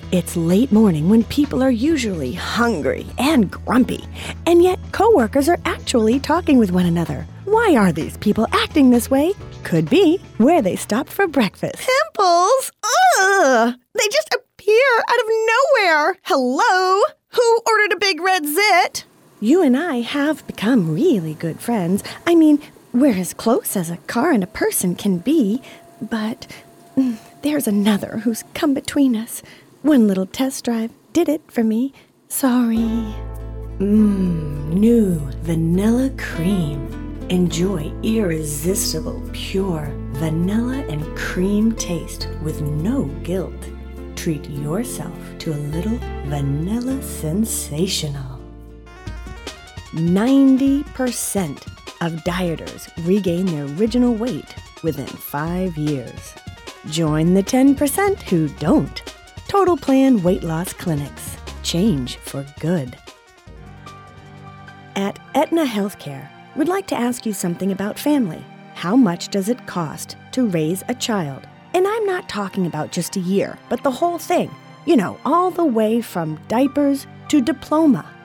It's late morning when people are usually hungry and grumpy, and yet coworkers are actually talking with one another. Why are these people acting this way? Could be where they stopped for breakfast. Pimples? Ugh! They just appear out of nowhere. Hello? Who ordered a big red zit? You and I have become really good friends. I mean, we're as close as a car and a person can be, but there's another who's come between us. One little test drive did it for me. Sorry. New vanilla cream. Enjoy irresistible, pure vanilla and cream taste with no guilt. Treat yourself to a little vanilla sensational. 90% of dieters regain their original weight within 5 years. Join the 10% who don't. Total Plan Weight Loss Clinics. Change for good. At Aetna Healthcare, we'd like to ask you something about family. How much does it cost to raise a child? And I'm not talking about just a year, but the whole thing. You know, all the way from diapers to diploma.